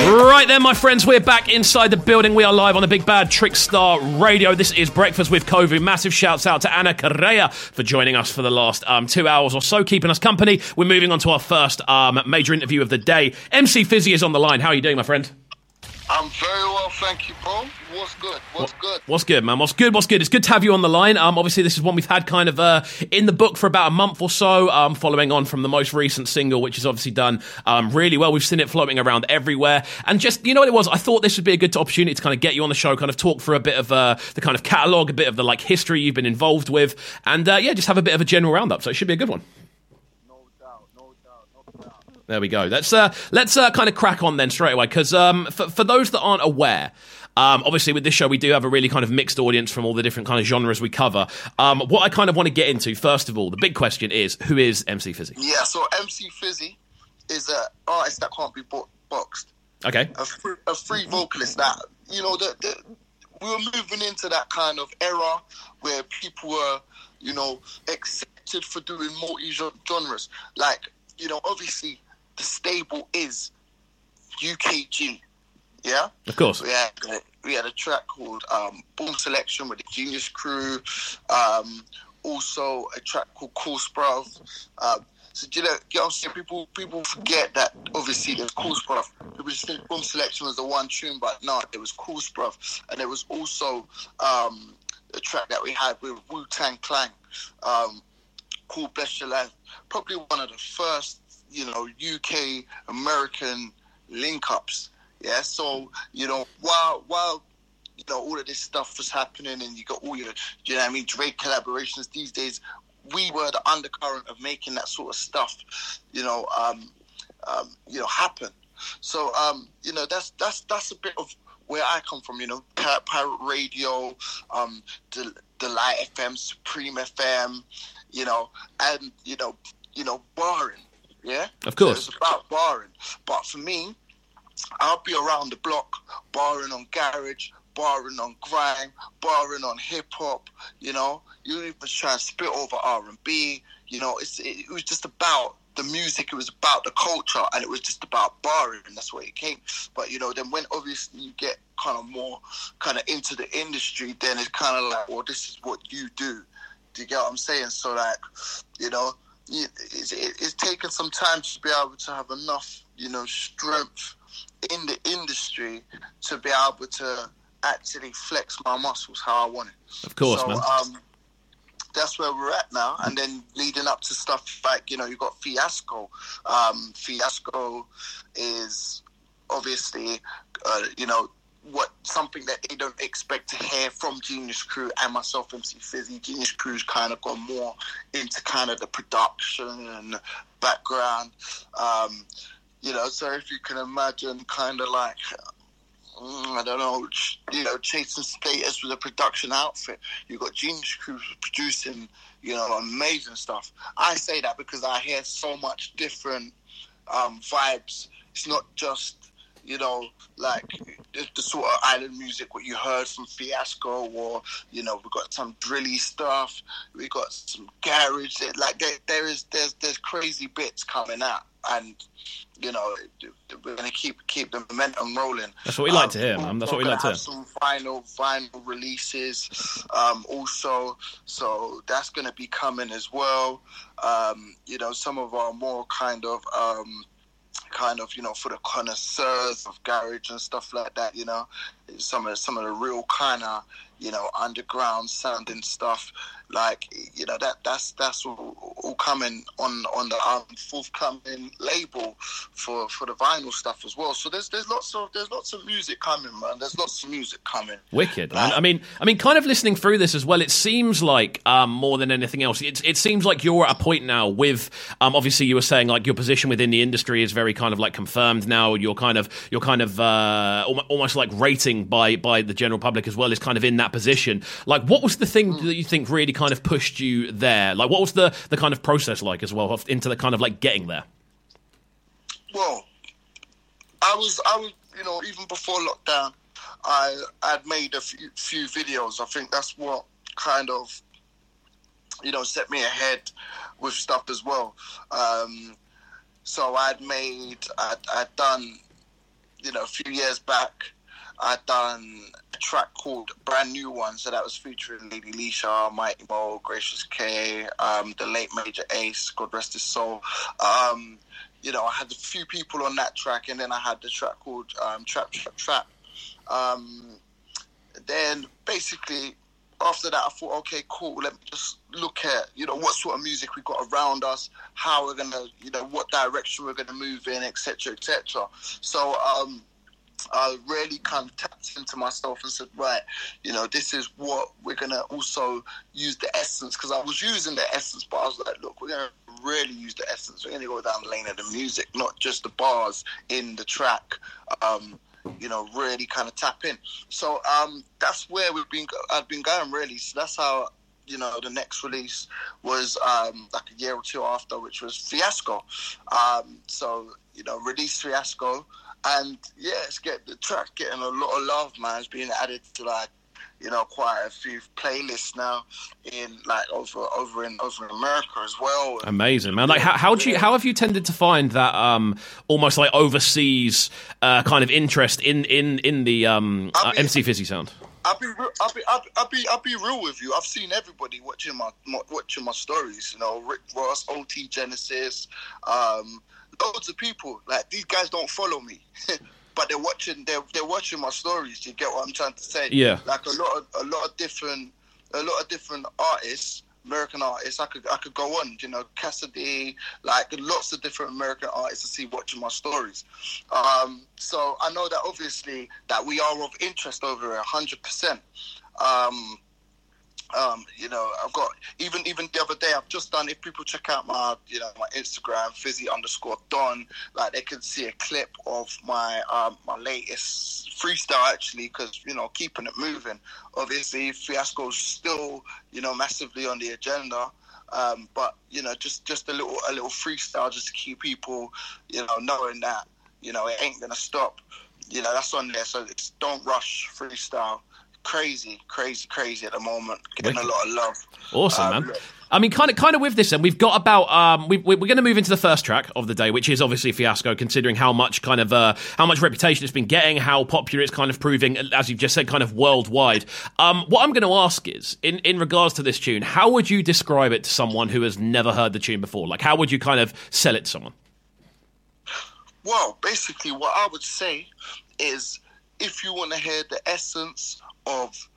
Right then, my friends, we're back inside the building. We are live on the Big Bad Trickstar Radio. This is Breakfast with Kovu. Massive shouts out to Anna Correa for joining us for the last 2 hours or so, keeping us company. We're moving on to our first major interview of the day. MC Fizzy is on the line. How are you doing, my friend? I'm very well, thank you, bro. What's good? What's good, man? What's good? It's good to have you on the line. Obviously, this is one we've had kind of in the book for about a month or so, following on from the most recent single, which has obviously done really well. We've seen it floating around everywhere. And just, you know what it was? I thought this would be a good opportunity to kind of get you on the show, kind of talk for a bit of the kind of catalogue, a bit of the like history you've been involved with, and just have a bit of a general roundup. So it should be a good one. There we go. Let's kind of crack on then straight away, because for those that aren't aware, obviously with this show we do have a really kind of mixed audience from all the different kind of genres we cover. What I kind of want to get into, first of all, the big question is, who is MC Fizzy? Yeah, so MC Fizzy is an artist that can't be boxed. Okay. A free vocalist that, you know, we were moving into that kind of era where people were, you know, accepted for doing multi-genres. Like, you know, obviously the stable is UKG, yeah? Of course. We had a track called Boom Selection with the Genius Crew, also a track called Cool Spruff. So you know what I'm saying? People forget that obviously there's Cool Spruff. People just think Boom Selection was the one tune, but no, it was Cool Spruff. And there was also a track that we had with Wu-Tang Clan, called Bless Your Life. Probably one of the first, you know, UK American link-ups. Yeah, so, you know, while you know, all of this stuff was happening and you got all your, you know what I mean, Drake collaborations these days, we were the undercurrent of making that sort of stuff, you know, happen. So, you know, that's a bit of where I come from, you know, Pirate Radio, Delight FM, Supreme FM, you know, and, you know, barring, yeah? Of course. So it's about barring. But for me, I'll be around the block, barring on garage, barring on grime, barring on hip-hop, you know? You even try and spit over R&B, you know? It was just about the music, it was about the culture, and it was just about barring, and that's where it came. But, you know, then when obviously you get kind of more kind of into the industry, then it's kind of like, well, this is what you do. Do you get what I'm saying? So, like, you know, it's taken some time to be able to have enough, you know, strength in the industry to be able to actually flex my muscles how I want it. Of course, so, man. That's where we're at now. And then leading up to stuff like, you know, you got Fiasco. Fiasco is obviously, you know, something that they don't expect to hear from Genius Crew and myself, MC Fizzy. Genius Crew's kind of gone more into kind of the production and background. You know, so if you can imagine kind of like, I don't know, you know, chasing status with a production outfit. You got Genius Crew producing, you know, amazing stuff. I say that because I hear so much different vibes. It's not just, you know, like the sort of island music what you heard from Fiasco, or, you know, we got some drilly stuff, we got some garage. Like there's crazy bits coming out, and you know, we're gonna keep the momentum rolling. That's what we like to hear, man. That's what we like to hear. Some vinyl releases, also, so that's gonna be coming as well. You know, some of our more kind of, you know, for the connoisseurs of garage and stuff like that, you know, some of the real kind of, you know, underground sounding stuff, like, you know, that's all coming on the forthcoming label for the vinyl stuff as well. So there's lots of music coming, man. There's lots of music coming. Wicked, man. I mean, kind of listening through this as well, it seems like more than anything else, it seems like you're at a point now with obviously you were saying like your position within the industry is very kind of like confirmed now. You're kind of almost like rating by the general public as well is kind of in that position. Like, what was the thing that you think really kind of pushed you there? Like, what was the kind of process like as well into the kind of like getting there? Well, I was, you know, even before lockdown, I'd made a few videos. I think that's what kind of, you know, set me ahead with stuff as well. So I'd done a few years back, I done a track called Brand New One. So that was featuring Lady Leisha, Mighty Mo, Gracious K, the late Major Ace, God rest his soul. I had a few people on that track, and then I had the track called Trap, Trap, Trap. Then basically after that, I thought, okay, cool, let me just look at, what sort of music we got around us, how we're going to, what direction we're going to move in, etc., etc. So I really kind of tapped into myself and said, right, this is what we're going to also use the essence, because I was using the essence, but I was like, look, we're going to really use the essence. We're going to go down the lane of the music, not just the bars in the track. Really kind of tap in. So that's where I've been going, really. So that's how, the next release was like a year or two after, which was Fiasco. Release Fiasco. And yeah, the track getting a lot of love, man. It's being added to quite a few playlists now in over in America as well. Amazing, man. Like how have you tended to find that almost like overseas kind of interest in the MC Fizzy sound? I'll be real with you. I've seen everybody watching my stories. Rick Ross, OT Genesis, loads of people. Like, these guys don't follow me. But they're watching my stories. Do you get what I'm trying to say? Yeah. Like a lot of different artists, American artists. I could go on. Cassidy, like lots of different American artists I see watching my stories. So I know that obviously that we are of interest over 100%. I've got even the other day, I've just done, if people check out my my Instagram, Fizzy_Don, like they can see a clip of my my latest freestyle, actually, because keeping it moving. Obviously Fiasco's still massively on the agenda, but just a little freestyle just to keep people knowing that it ain't gonna stop. That's on there. So it's Don't Rush freestyle. Crazy at the moment. Getting a lot of love. Awesome, man. I mean, kind of with this, then we've got about we're going to move into the first track of the day, which is obviously Fiasco. Considering how much reputation it's been getting, how popular it's kind of proving, as you've just said, kind of worldwide. What I'm going to ask is, in regards to this tune, how would you describe it to someone who has never heard the tune before? Like, how would you kind of sell it to someone? Well, basically, what I would say is, if you want to hear the essence of,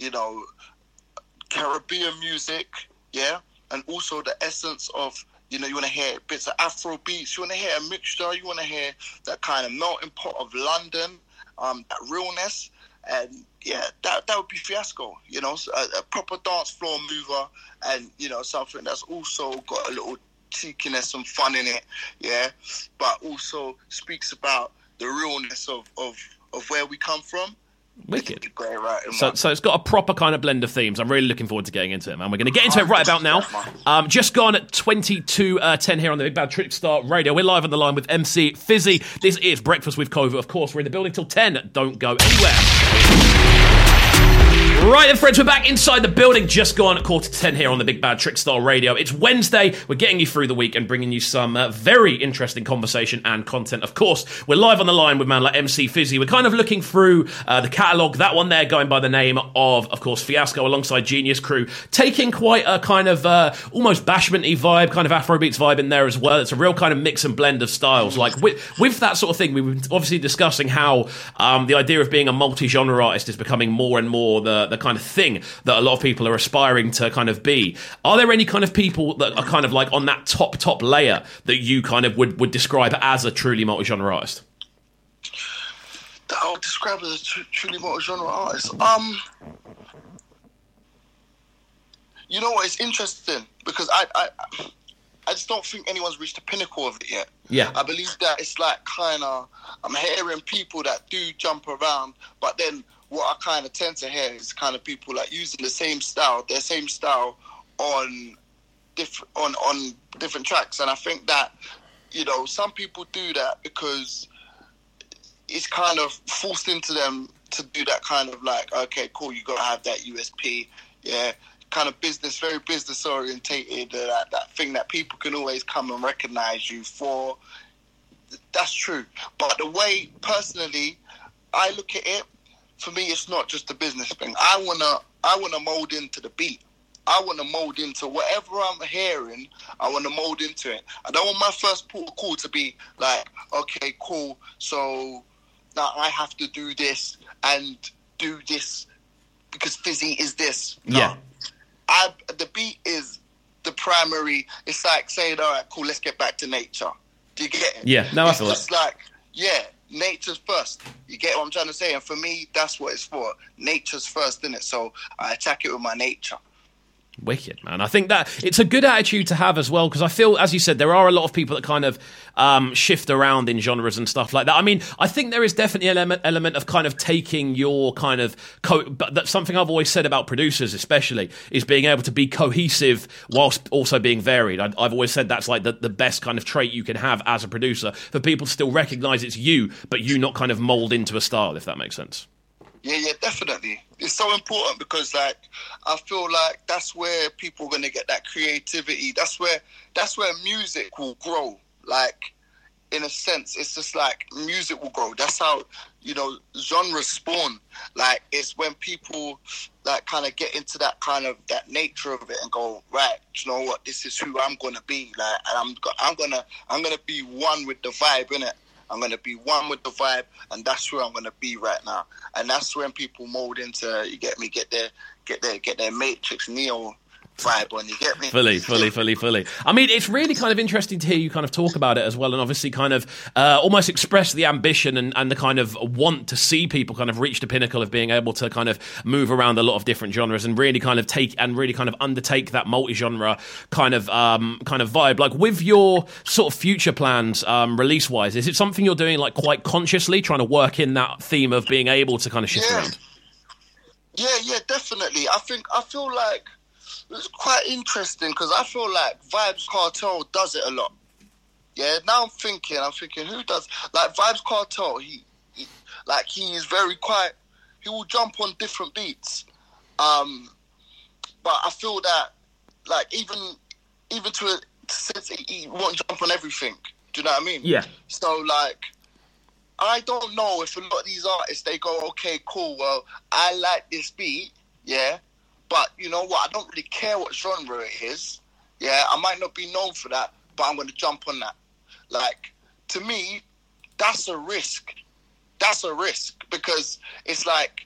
Caribbean music, yeah, and also the essence of, you want to hear bits of Afro beats, you want to hear a mixture, you want to hear that kind of melting pot of London, that realness, and yeah, that would be Fiasco, a proper dance floor mover, and, something that's also got a little cheekiness and fun in it, yeah, but also speaks about the realness of where we come from. Wicked. So it's got a proper kind of blend of themes. I'm really looking forward to getting into it, man. We're going to get into it right about now. Just gone at 22:10 here on the Big Bad Trickstar Radio. We're live on the line with MC Fizzy. This is Breakfast with Kova. Of course, we're in the building till 10. Don't go anywhere. Right then, friends, we're back inside the building. Just gone at 9:45 here on the Big Bad Trickstar Radio. It's Wednesday. We're getting you through the week and bringing you some very interesting conversation and content. Of course, we're live on the line with man like MC Fizzy. We're kind of looking through the catalogue. That one there going by the name of course, Fiasco alongside Genius Crew. Taking quite a kind of almost bashment-y vibe, kind of Afrobeats vibe in there as well. It's a real kind of mix and blend of styles. Like with that sort of thing, we were obviously discussing how the idea of being a multi-genre artist is becoming more and more the kind of thing that a lot of people are aspiring to kind of be. Are there any kind of people that are kind of like on that top layer that you kind of would describe as a truly multi-genre artist? That I would describe as a truly multi-genre artist? You know what? It's interesting because I just don't think anyone's reached the pinnacle of it yet. Yeah. I believe that it's like kind of, I'm hearing people that do jump around, but then what I kind of tend to hear is kind of people like using their same style on different tracks. And I think that, some people do that because it's kind of forced into them to do that kind of like, okay, cool, you got to have that USP, yeah, kind of very business orientated, that thing that people can always come and recognize you for. That's true. But the way, personally, I look at it, for me, it's not just a business thing. I wanna mold into the beat. I want to mold into whatever I'm hearing. I want to mold into it. I don't want my first port of call to be like, okay, cool. So now I have to do this and do this because Fizzy is this. No. Yeah. The beat is the primary. It's like saying, all right, cool, let's get back to nature. Do you get it? Yeah, no, I feel It's like, yeah, nature's first. You get what I'm trying to say? And for me, that's what it's for. Nature's first, innit? So I attack it with my nature. Wicked, man. I think that it's a good attitude to have as well, because I feel, as you said, there are a lot of people that kind of shift around in genres and stuff like that. I mean, I think there is definitely an element of kind of taking your kind of but that's something I've always said about producers, especially, is being able to be cohesive whilst also being varied. I've always said that's like the best kind of trait you can have as a producer, for people to still recognise it's you, but you not kind of mould into a style, if that makes sense. Yeah, definitely. It's so important because, like, I feel like that's where people are going to get that creativity. That's where music will grow. Like, in a sense, it's just like music will grow. That's how, genres spawn. Like, it's when people, like, kind of get into that nature of it and go, right, you know what, this is who I'm going to be. Like, and I'm gonna be one with the vibe, innit? I'm going to be one with the vibe, and that's where I'm going to be right now. And that's when people mold into, you get me, get their Matrix Neo vibe on, you get me? Fully. I mean, it's really kind of interesting to hear you kind of talk about it as well, and obviously kind of almost express the ambition and the kind of want to see people kind of reach the pinnacle of being able to kind of move around a lot of different genres and really kind of undertake that multi-genre kind of vibe. Like, with your sort of future plans, release-wise, is it something you're doing like quite consciously, trying to work in that theme of being able to kind of shift around? Yeah, definitely. I feel like it's quite interesting because I feel like Vybz Kartel does it a lot. Yeah, now I'm thinking, who does? Like, Vybz Kartel, he is very quiet. He will jump on different beats. But I feel that, like, even to a sense, he won't jump on everything. Do you know what I mean? Yeah. So, like, I don't know if a lot of these artists, they go, okay, cool, well, I like this beat, yeah, but you know what? I don't really care what genre it is. Yeah, I might not be known for that, but I'm going to jump on that. Like, to me, that's a risk. That's a risk because it's like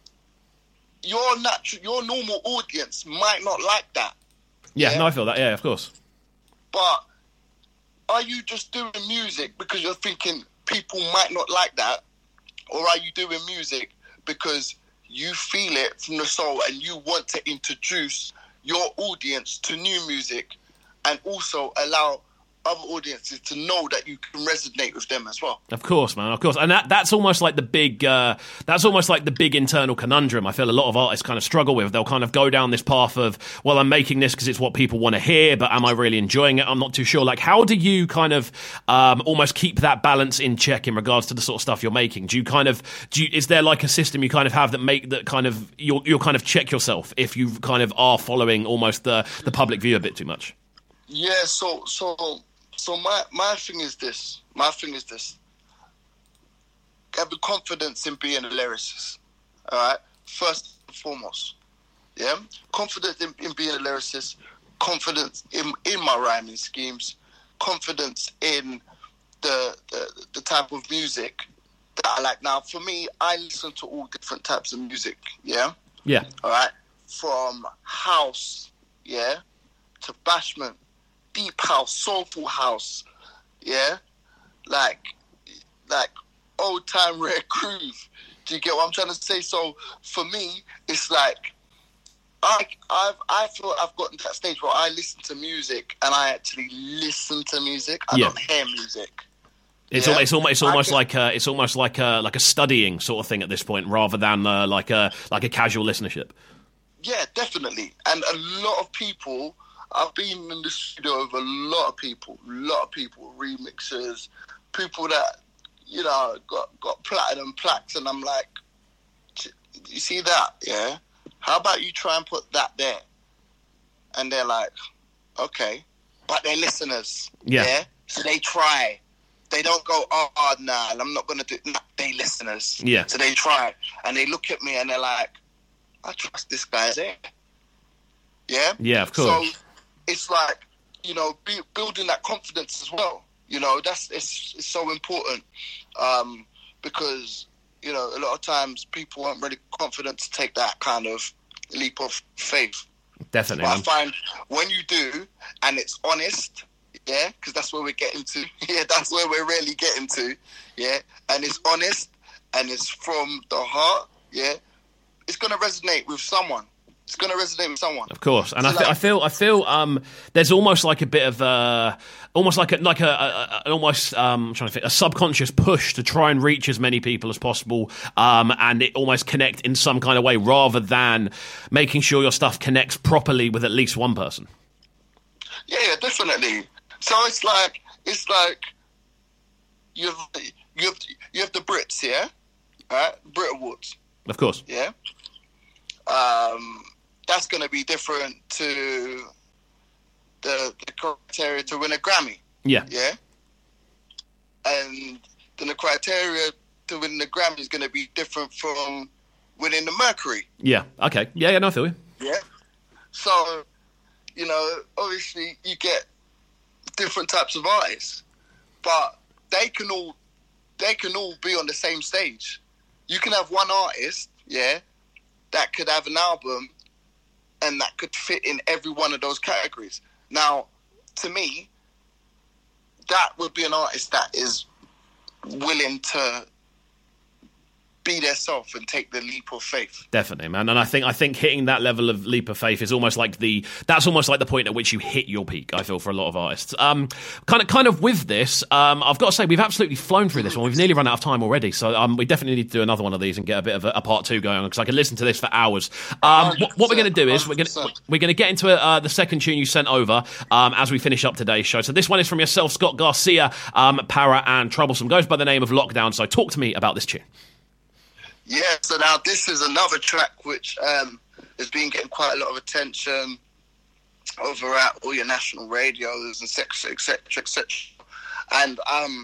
your normal audience might not like that. Yeah, no, I feel that. Yeah, of course. But are you just doing music because you're thinking people might not like that, or are you doing music because you feel it from the soul and you want to introduce your audience to new music and also allow other audiences to know that you can resonate with them as well? Of course, man, of course. And that's almost like the big internal conundrum I feel a lot of artists kind of struggle with. They'll kind of go down this path of, well, I'm making this because it's what people want to hear, but am I really enjoying it? I'm not too sure. Like, how do you kind of almost keep that balance in check in regards to the sort of stuff you're making? Is there like a system you kind of have that kind of you'll kind of check yourself if you kind of are following almost the public view a bit too much? Yeah, so my thing is this. Have the confidence in being a lyricist. All right? First and foremost. Yeah? Confidence in being a lyricist, confidence in my rhyming schemes, confidence in the type of music that I like. Now, for me, I listen to all different types of music. Yeah? Yeah. All right? From house, yeah, to bashment, deep house, soulful house, yeah, like old time rare groove. Do you get what I'm trying to say? So for me, it's like I feel I've gotten to that stage where I listen to music and I actually listen to music. I don't hear music. It's almost like a studying sort of thing at this point, rather than like a casual listenership. Yeah, definitely. And a lot of people. I've been in the studio with a lot of people, remixers, people that, got platinum plaques, and I'm like, you see that, yeah? How about you try and put that there? And they're like, okay. But they're listeners, yeah? So they try. they don't go, oh, nah, I'm not going to do it. Nah, they listeners. Yeah. So they try, and they look at me, and they're like, I trust this guy's there. Yeah? Yeah, of course. So it's like, you know, building that confidence as well. You know, it's so important because, you know, a lot of times people aren't really confident to take that kind of leap of faith. Definitely. But I find when you do, and it's honest, yeah, because that's where we're getting to. Yeah, that's where we're really getting to. Yeah, and it's honest, and it's from the heart. Yeah, it's going to resonate with someone. It's going to resonate with someone. Of course, and So I feel there's almost like a bit of almost like an almost I'm trying to think, a subconscious push to try and reach as many people as possible, and it almost connect in some kind of way rather than making sure your stuff connects properly with at least one person. Yeah, definitely. So it's like you have the Brits, yeah, right? Brit Awards, Of course. yeah. That's going to be different to the criteria to win a Grammy. Yeah. Yeah. And then the criteria to win the Grammy is going to be different from winning the Mercury. Yeah. Okay. Yeah. No, I feel you. Yeah. So, you know, obviously you get different types of artists, but they can all be on the same stage. You can have one artist, yeah, that could have an album and that could fit in every one of those categories. Now, to me, that would be an artist that is willing to be their self and take the leap of faith. Definitely, man. And I think hitting that level of leap of faith is almost like the point at which you hit your peak, I feel, for a lot of artists. Kind of with this, I've got to say we've absolutely flown through this one. We've nearly run out of time already, so we definitely need to do another one of these and get a bit of a part two going on, because I could listen to this for hours. What we're going to do is we're going to get into the second tune you sent over as we finish up today's show. So this one is from yourself, Scott Garcia, Para and Troublesome. Goes by the name of Lockdown. So talk to me about this tune. Yeah, so now this is another track which has been getting quite a lot of attention over at all your national radios and etc., etc. And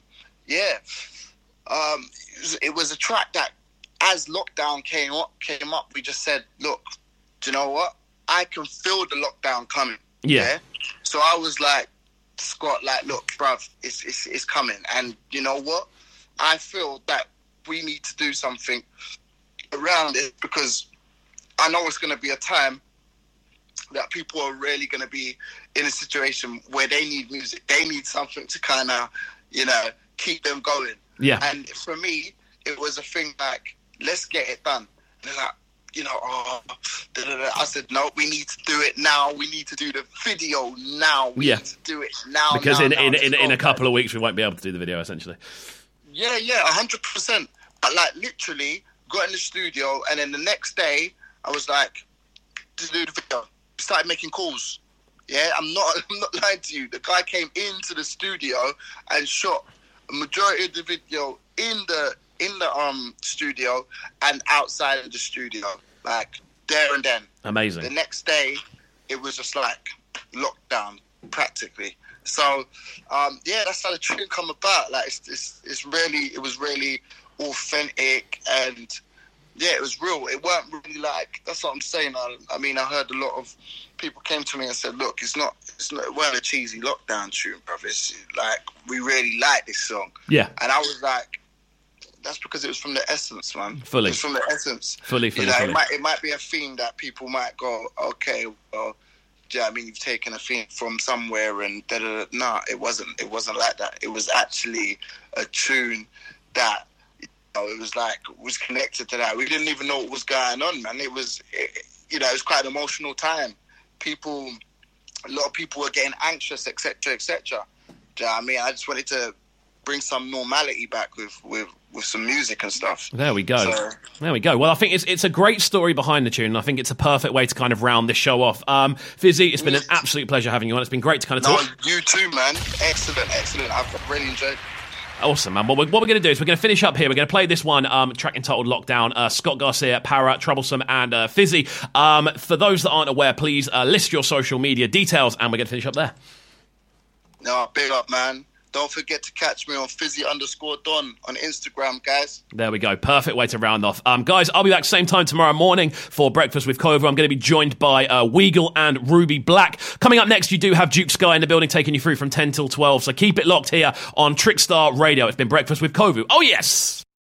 it was a track that, as lockdown came up, we just said, look, do you know what? I can feel the lockdown coming. Yeah. So I was like, Scott, like, look, bruv, it's coming. And you know what? I feel that we need to do something around it, because I know it's going to be a time that people are really going to be in a situation where they need music. They need something to kind of, you know, keep them going. Yeah. And for me, it was a thing like, let's get it done. And they're like, you know, I said, no, we need to do it now. We need to do the video now. We need to do it now. Because in a couple of weeks, we won't be able to do the video, essentially. Yeah, 100%. But like literally got in the studio, and then the next day I was like, to do the video, started making calls. Yeah, I'm not lying to you. The guy came into the studio and shot a majority of the video in the studio and outside of the studio, like there and then. Amazing. The next day, it was just like lockdown practically. So, that's how the tune come about. Like, it was really authentic, and it was real. It weren't really like, that's what I'm saying. I mean, I heard a lot of people came to me and said, look, it weren't a cheesy lockdown tune, brother. It's like, we really like this song. Yeah. And I was like, that's because it was from the essence, man. Fully. It was from the essence. Fully. You know, it might be a theme that people might go, okay, well, I mean, you've taken a thing from somewhere and da-da-da. No, it wasn't like that. It was actually a tune that, you know, it was connected to that. We didn't even know what was going on, man. It was quite an emotional time. A lot of people were getting anxious, etc., etc. Do you know what I mean? I just wanted to bring some normality back with some music and stuff. There we go. Well, I think it's a great story behind the tune, and I think it's a perfect way to kind of round this show off. Fizzy, it's been an absolute pleasure having you on. It's been great to kind of talk. You too, man. Excellent. I've really enjoyed it. Awesome, man. What we're going to do is we're going to finish up here. We're going to play this one, track entitled Lockdown, Scott Garcia, Para, Troublesome, and Fizzy. For those that aren't aware, please list your social media details, and we're going to finish up there. No, big up, man. Don't forget to catch me on Fizzy_Don on Instagram, guys. There we go. Perfect way to round off. Guys, I'll be back same time tomorrow morning for Breakfast with Kova. I'm going to be joined by Weagle and Ruby Black. Coming up next, you do have Duke Sky in the building taking you through from 10 till 12. So keep it locked here on Trickstar Radio. It's been Breakfast with Kovu. Oh, yes!